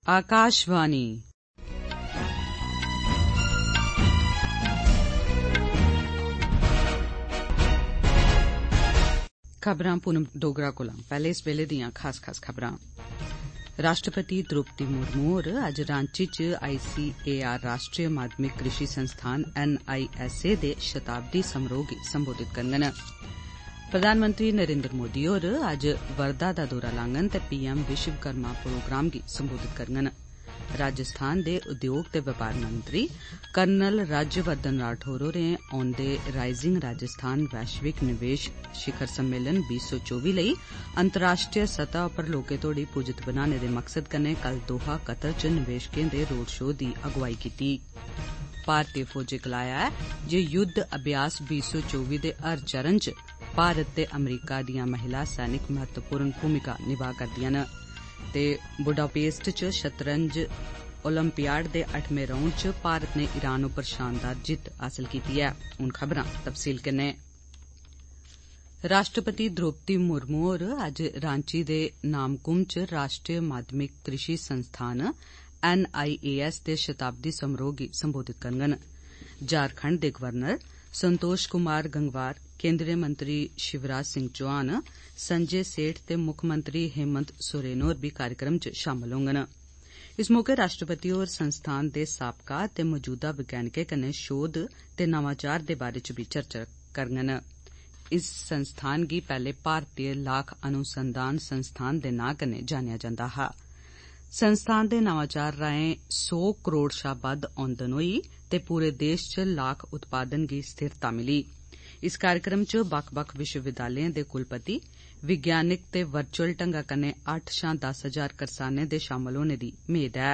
आकाशवाणी खबरां पूनम डोगरा कोला पैहले इस वेले दियां खास खबरां। राष्ट्रपति द्रौपदी मुर्मू होर अज्ज रांची च ICAR राष्ट्रीय माध्यमिक कृषि संस्थान NISA दे शताब्दी समारोह गी संबोधित करङन। प्रधानमंत्री नरेन्द्र मोदी होर अज्ज वर्धा दा दौरा लाङन ते PM विश्वकर्मा प्रोग्राम गी संबोधित करङन। राजस्थान दे उद्योग ते व्यापार मंत्री कर्नल राज्यवर्धन राठौर होरें औंदे राइजिंग राजस्थान वैश्विक निवेश शिखर सम्मेलन 2024 लेई अंतर्राष्ट्रीय सतह पर लोकें तोड़ी पुज्जत बनाने दे मकसद कन्नै कल दोहा कतर च निवेशकें दे रोड शो दी अगुवाई कीती। भारतीय फौजै गलाया ऐ जे युद्ध अभ्यास 2024 दे हर चरण च भारत ते अमरीका दियां महिला सैनिक महत्वपूर्ण भूमिका निभा करदियां न ते बुडापेस्ट च शतरंज ओलंपियाड दे 8वें राउंड च भारत ने ईरान उप्पर शानदार जित्त हासल कीती है। हुण खबरां तफसील कन्नै। राष्ट्रपति द्रौपदी मुर्मू होर अज्ज रांची दे नामकुम च राष्ट्रीय माध्यमिक कृषि संस्थान NIAS दे शताब्दी समारोह गी संबोधित करङन। झारखंड दे गवर्नर संतोष कुमार गंगवार, केंद्रीय मंत्री शिवराज सिंह चौहान, संजय सेठ ते मुक्खमंत्री हेमंत सोरेन होर बी कार्यक्रम च शामल होङन। इस मौके राष्ट्रपति होर संस्थान दे साबका ते मौजूदा वैज्ञानिकें कन्नै शोध ते नवाचार दे बारे च बी चर्चा करङन। इस संस्थान गी पैहले भारतीय लाख अनुसंधान संस्थान दे नां कन्नै जानेआ जंदा हा। संस्थान दे नवाचार राएं 100 करोड़ शा बद्द औंदन होई ते पूरे देश च लाख उत्पादन गी स्थिरता मिली। इस कार्यक्रम च बक्ख-बक्ख विश्वविद्यालयें दे कुलपति, विज्ञानिक ते वर्चुअल ढंगा कन्नै 8 शा 10,000 करसानें दे शामल होने दी मेद ऐ।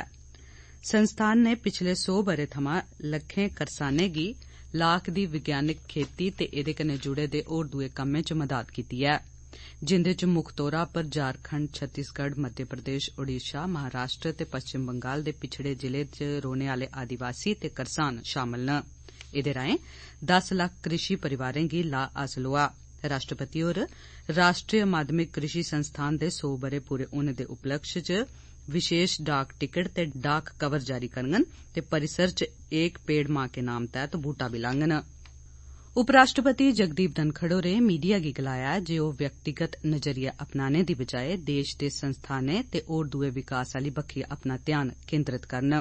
संस्थान ने पिछले 100 ब'रे थमां लक्खें करसानें गी लाख दी विज्ञानिक खेती ते एदे कन्नै जुड़े दे होर दुए कम्में च मदाद कीती ऐ, जिंदे च मुक्ख तौरा पर झारखंड, छत्तीसगढ़, मध्य प्रदेश, ओडिशा, महाराष्ट्र ते पश्चिम बंगाल दे पिछड़े जिले च रौहने आले आदिवासी ते करसान शामल न। एदे राएं 10 लाख कृषि परिवारें गी लाह हासल होआ। राष्ट्रपति होर राष्ट्रीय माध्यमिक कृषि संस्थान दे 100 ब'रे पूरे होने दे उपलक्ष्य च विशेष डाक टिकट ते डाक कवर जारी करङन ते परिसर च एक पेड़ मां के नाम तैह्त बूह्टा बी लाङन। उपराष्ट्रपति जगदीप धनखड़ होरें मीडिया गी गलाया जे ओह व्यक्तिगत नजरिया अपनाने दी बजाय देश दे संस्थानें ते होर दुए विकास आली बक्खी अपना ध्यान केन्द्रित करन।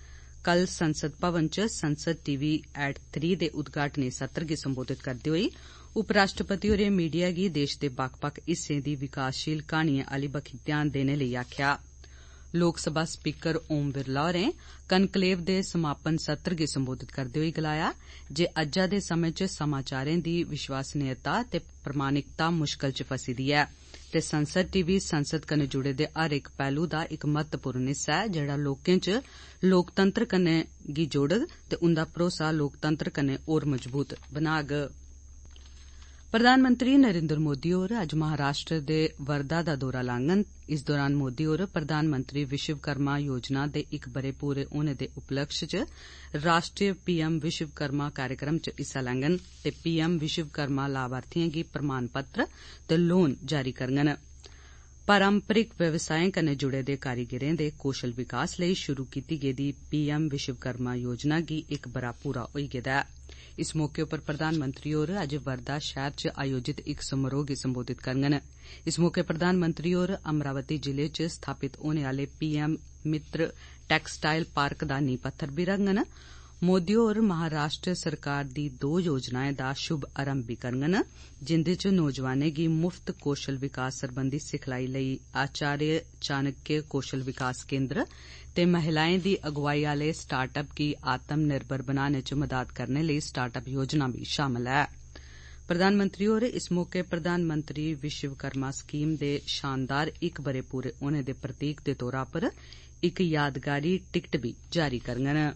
कल संसद भवन च संसद TV@3 दे उद्घाटनी सत्र गी संबोधित करदे होई उपराष्ट्रपति होरें मीडिया गी देश दे बक्ख-बक्ख हिस्सें दी विकासशील कहानियें आली बक्खी ध्यान देने लेई आखेआ। लोकसभा स्पीकर ओम बिरला होरें कनकलेव दे समापन सत्र गी संबोधित करदे होई गलाया जे अज्जै दे समें च समाचारें दी विश्वसनीयता ते प्रमाणिकता मुश्कल च फसी दी ऐ ते संसद TV संसद कन्नै जुड़े दे हर इक पहलू दा इक महत्वपूर्ण हिस्सा ऐ जेहड़ा लोकें च लोकतंत्र कन्नै गी जोड़ग ते उंदा भरोसा लोकतंत्र कन्नै होर मजबूत बनाग। प्रधानमंत्री नरेन्द्र मोदी होर अज्ज महाराष्ट्र दे वर्धा दा दौरा लाङन। इस दौरान मोदी होर प्रधानमंत्री विश्वकर्मा योजना दे 1 ब'रे पूरे होने दे उपलक्ष्य च राष्ट्रीय PM विश्वकर्मा कार्यक्रम च हिस्सा लैङन ते PM विश्वकर्मा लाभार्थियें गी प्रमाण पत्र ते लोन जारी करङन। पारंपरिक व्यवसायें कन्नै जुड़े दे कारीगरें दे कौशल विकास लेई शुरू कीती गेदी PM विश्वकर्मा योजना गी 1 ब'रा पूरा होई गेदा ऐ। इस मौके उप्पर प्रधानमंत्री होर अज्ज वर्धा शैह्र च आयोजित इक समारोह गी संबोधित करङन। इस मौके प्रधानमंत्री होर अमरावती जिले च स्थापित होने आले PM मित्र टैक्सटाइल पार्क दा नींह पत्थर बी रखङन। मोदी होर महाराष्ट्र सरकार दी 2 योजनाएं दा शुभ आरंभ बी करङन, जिंदे च नौजवानें गी मुफ्त कौशल विकास सरबंधी सिखलाई लेई आचार्य चाणक्य कौशल विकास केन्द्र ते महिलाएं दी अगुवाई आले स्टार्टअप गी आत्म निर्भर बनाने च मदाद करने लेई स्टार्टअप योजना बी शामल ऐ। प्रधानमंत्री होर इस मौके प्रधानमंत्री विश्वकर्मा स्कीम दे शानदार 1 ब'रे पूरे होने दे प्रतीक दे तौरा पर इक यादगारी टिकट बी जारी करङन।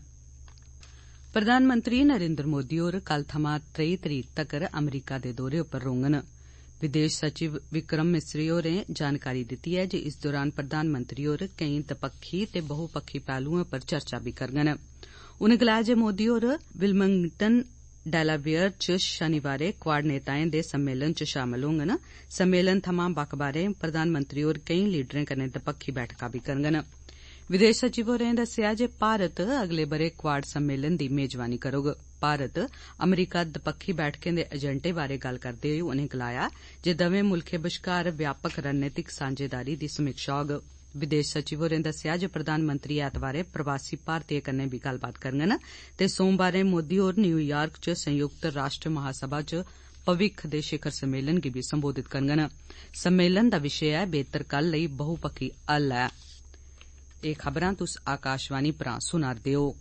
प्रधानमंत्री नरेन्द्र मोदी होर कल थमां 23 तरीक तक्कर अमरीका दे दौरे उप्पर रौह्ङन। विदेश सचिव विक्रम मिस्री होरें जानकारी दित्ती ऐ जे इस दौरान प्रधानमंत्री होर केईं दपक्खी ते बहुपक्खी पैहलुएं पर चर्चा बी करङन। उनें गलाया जे मोदी होर विलमिंगटन डेलावेयर च शनिवारें क्वाड नेताएं दे सम्मेलन च शामल होङन। सम्मेलन थमां बक्ख बाहरें प्रधानमंत्री होर केईं लीडरें कन्नै दपक्खी बैठकां बी करङन। विदेश सचिव होरें दस्सेआ जे भारत अगले बरे क्वाड सम्मेलन दी मेजबानी करोग। भारत अमरीका दपक्खी बैठकें दे एजेंडे बारे गल्ल करदे होई उनें गलाया जे दवै मुल्खें बश्कार व्यापक रणनीतिक सांझेदारी दी समीक्षा होग। विदेश सचिव होरें दस्सेआ जे प्रधानमंत्री ऐतवारें प्रवासी भारतीयें कन्नै बी गल्लबात करङन ते सोमवारें मोदी होर न्यूयार्क च संयुक्त राष्ट्र महासभा च भविक्ख दे शिखर सम्मेलन गी बी संबोधित करङन। सम्मेलन दा विषय ऐ बेहतर कल लेई बहुपक्खी हल ऐ। एह खबरां तुस आकाशवाणी परा सुना'रदे ओ।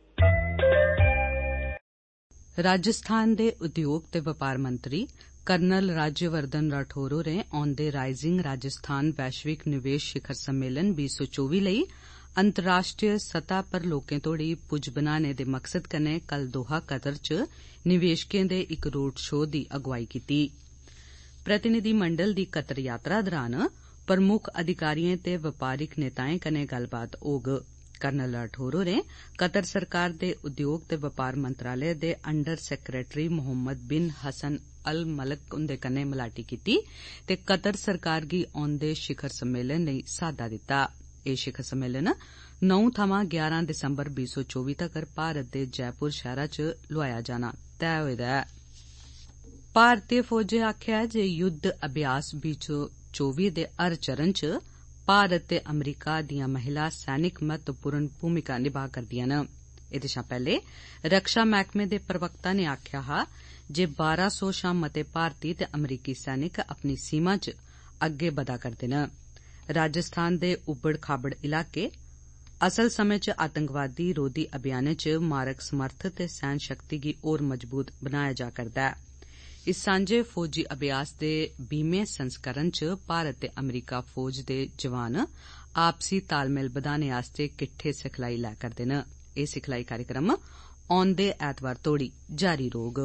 राजस्थान दे उद्योग ते बपार मंत्री कर्नल राज्यवर्धन राठौर होरें औंदे राइजिंग राजस्थान वैश्विक निवेश शिखर सम्मेलन 2024 लेई अंतर्राष्ट्रीय सतह पर लोकें तोड़ी पुज्ज बनाने दे मकसद कन्नै कल दोहा कतर च निवेशकें दे इक रोड शो दी अगुवाई कीती। प्रतिनिधिमंडल दी कतर यात्रा दौरान प्रमुख अधिकारिएं ते व्यापारिक नेताएं कन्नै गल्लबात होग। कर्नल राठौर होरें कतर सरकार दे उद्योग ते बपार मंत्रालय दे under secretary Mohammed bin Hassan Al Malak हुंदे कन्नै मलाटी कीती ते कतर सरकार गी औंदे शिखर सम्मेलन लेई साद्दा दित्ता। एह शिखर सम्मेलन 9 थमां 11 दिसंबर 2024 तगर भारत दे जयपुर शैहरा च लोआया जाना तैऽ होए दा ऐ। भारतीय फौजै आखेआ ऐ जे युद्ध अभ्यास 2024 दे हर चरण च भारत ते अमरीका दियां महिला सैनिक महत्वपूर्ण भूमिका निभा करदियां न। एहदे शा पैहले रक्षा मैह्कमे दे प्रवक्ता ने आखेआ हा जे 1200 शा मते भारती ते अमरीकी सैनिक अपनी सीमा च अग्गे बधा करदे न। राजस्थान दे उबड़ खाबड़ इलाके असल समें च आतंकवादी रोधी अभियानें च मारक समर्थ ते सैन शक्ति गी होर मजबूत बनाया जा करदा ऐ। इस सांझे फौजी अभ्यास दे 20वें संस्करण च भारत ते अमरीका फौज दे जवान आपसी तालमेल बधाने आस्तै किट्ठे सिखलाई लै करदे न। एह सिखलाई कार्यक्रम औंदे ऐतवार तोड़ी जारी रौह्ग।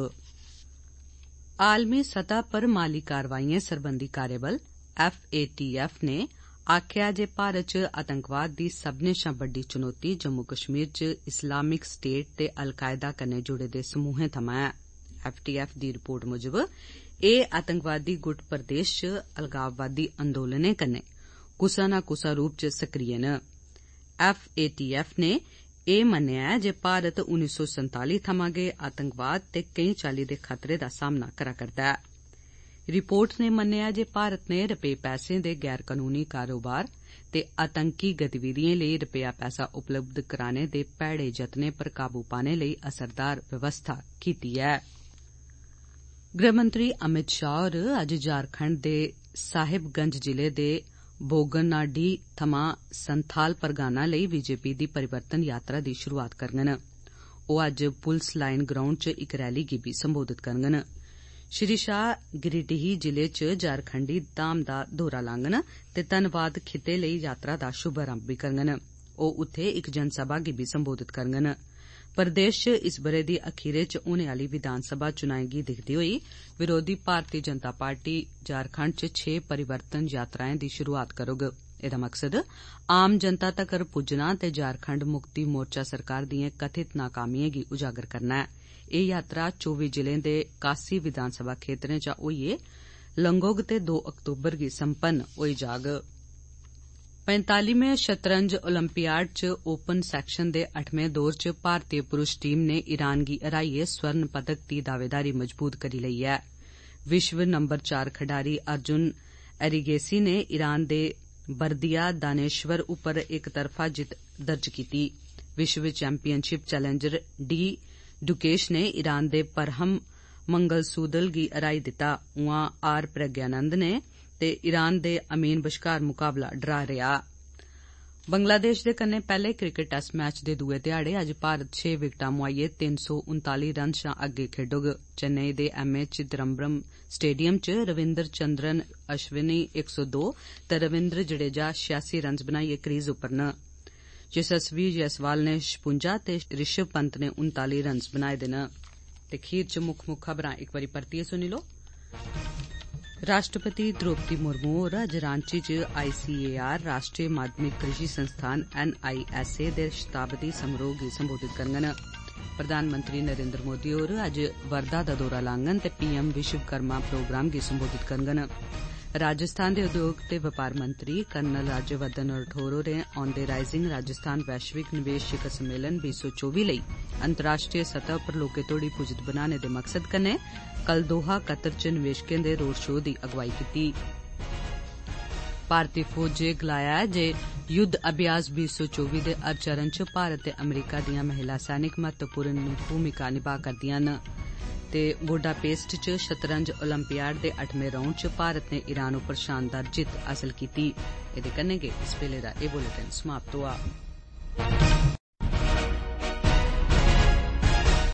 आलमी सतह पर माली कारवाइएं सरबंधी कार्यबल FATF ने आखेआ जे भारत च आतंकवाद दी सब्बनें शा बड्डी चुनौती जम्मू कश्मीर च इस्लामिक स्टेट ते अलकायदा कन्नै जुड़े दे समूहें थमां ऐ। FATF दी रिपोर्ट मुजब एह आतंकवादी गुट प्रदेश च अलगाववादी अंदोलनें कन्नै कुसा ना कुसा रूप च सक्रिय न। FATF ने एह मन्नेआ ऐ जे भारत 1947 थमां गै आतंकवाद ते केई चाल्ली दे खतरे दा सामना करा करदा ऐ। रिपोर्ट ने मन्नेआ जे भारत ने रपे पैसें दे गैर कनूनी कारोबार ते आतंकी गतिविधिएं लेई रपेआ पैसा उपलब्ध कराने दे भैड़े जतनें पर काबू पाने लेई असरदार व्यवस्था कीती ऐ। गृहमंत्री अमित शाह होर अज्ज झारखंड दे साहिबगंज जिले दे बोगनाडीह थमां संथाल परगाना लेई बीजेपी दी परिवर्तन यात्रा दी शुरूआत करङन। ओह अज्ज पुलस लाइन ग्राउंड च इक रैली गी बी संबोधित करङन। श्री शाह गिरिडीह जिले च झारखंडी धाम दा दौरा लाङन ते धनबाद खित्ते लेई यात्रा दा शुभारंभ बी करङन। ओह उत्थे इक जनसभा गी बी संबोधित करङन। प्रदेश च इस बरे दी अखीरै च होने आली विधानसभा चुनाएं गी दिक्खदे होई विरोधी भारतीय जनता पार्टी झारखंड च 6 परिवर्तन यात्राएं दी शुरूआत करोग। एहदा मकसद आम जनता तगर पुज्जना ते झारखंड मुक्ति मोर्चा सरकार दिएं कथित नाकामिएं गी उजागर करना ऐ। एह यात्रा 24 जिलें दे 81 विधानसभा खेतरें चा होइयै लंघोग ते 2 अक्तूबर गी संपन्न होई जाग। 45वें शतरंज ओलंपियाड च ओपन सैक्शन दे 8वें दौर च भारतीय पुरुष टीम ने ईरान गी हराइयै स्वर्ण पदक दी दावेदारी मजबूत करी लेई ऐ। विश्व नंबर 4 खडारी अर्जुन एरिगेसी ने ईरान दे बर्दिया दानेश्वर उप्पर इक तरफा जित्त दर्ज कीती। विश्व चैंपियनशिप चैलेंजर डी डुकेश ने ईरान दे परहम मंगलसूदल गी हराई दित्ता। उआं आर प्रज्ञानंद ने ते ईरान दे अमीन बश्कार मुकाबला ड्रा रेहा। बंगलादेश दे कन्नै पैहले क्रिकेट टेस्ट मैच दे दूए ध्याड़े अज्ज भारत 6 विकेटां मुआइयै 339 रन शा अग्गे खेडोग। चेन्नई दे MS चिदम्बरम स्टेडियम च रविंद्र चंद्रन अश्विनी 102 ते रविंद्र जडेजा 86 रन बनाइयै क्रीज उप्पर न। यशस्वी जायसवाल ने 56 ते ऋषभ पंत ने 39 रन बनाए दे न। ते खीर च मुक्ख खबरां इक बारी परतियै सुनी लो। राष्ट्रपति द्रौपदी मुर्मू होर अज्ज रांची च ICAR राष्ट्रीय माध्यमिक कृषि संस्थान NISA दे शताब्दी समारोह गी संबोधित करङन। प्रधानमंत्री नरेंद्र मोदी होर अज्ज वर्धा दा दौरा लाङन ते PM विश्वकर्मा प्रोग्राम गी संबोधित करङन। राजस्थान दे उद्योग ते व्यापार मंत्री कर्नल राज्यवर्धन राठौर होरें औंदे राइजिंग राजस्थान वैश्विक निवेश शिखर सम्मेलन 2024 लेई अंतर्राष्ट्रीय सतह पर लोकें तोड़ी पुज्ज बनाने दे मकसद कन्नै कल दोहा कतर च निवेशकें दे रोड शो दी अगुवाई कीती। भारतीय फौज गलाया ऐ जे युद्ध अभ्यास 2024 दे हर चरण च भारत ते अमरीका दियां महिला सैनिक महत्वपूर्ण भूमिका निभा करदियां न ते बुडापेस्ट च शतरंज ओलंपियाड दे 8वें राउंड च भारत ने ईरान उप्पर शानदार जित्त हासल कीती। एदे कन्नै गै इस बेले दा एह बुलेटिन समाप्त होआ।